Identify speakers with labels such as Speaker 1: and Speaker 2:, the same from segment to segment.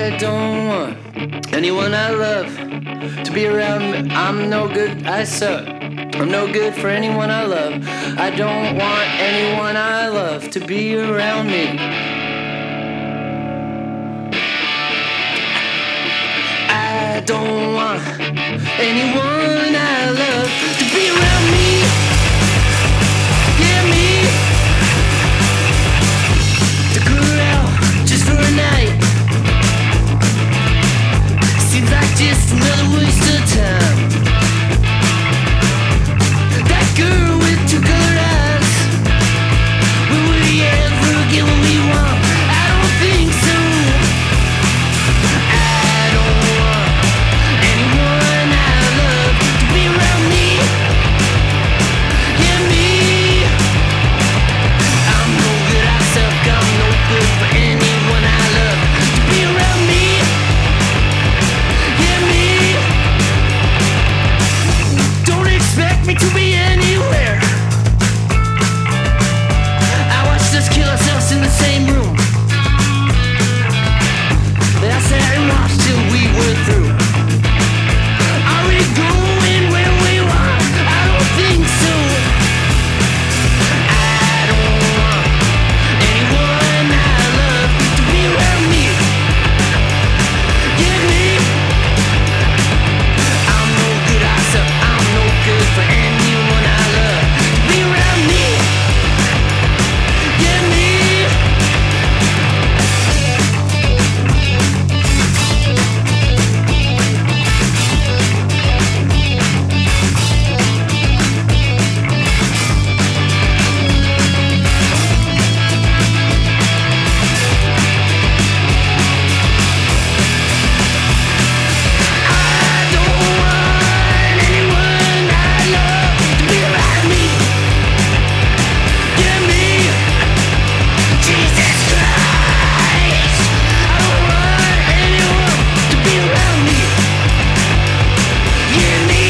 Speaker 1: I don't want anyone I love to be around me. I'm no good, I suck. I'm no good for anyone I love. I don't want anyone I love to be around me. I don't want anyone I love to be around me. Yeah, me. To go out just for a night seems like just another waste of time. That girl with two colored eyes, will we ever get what we want? I don't think so. I don't want anyone I love to be around me. Yeah, me. I'm no good, I suck, I'm no good for anyone I love to be around me. Yeah, me. Don't expect me to be anywhere. I watched us kill ourselves in the same room. Then I sat and watched till we were through. Are we going where we want? I don't think so. I don't want anyone I love to be around me. Yeah, me. I'm no good, I suck, I'm no good for anyone I love to be around me. Yeah, me. I don't want anyone I love to be around me. Yeah, me. Jesus Christ. I don't want anyone to be around me. Yeah, me.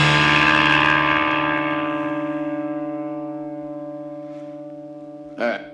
Speaker 1: All right.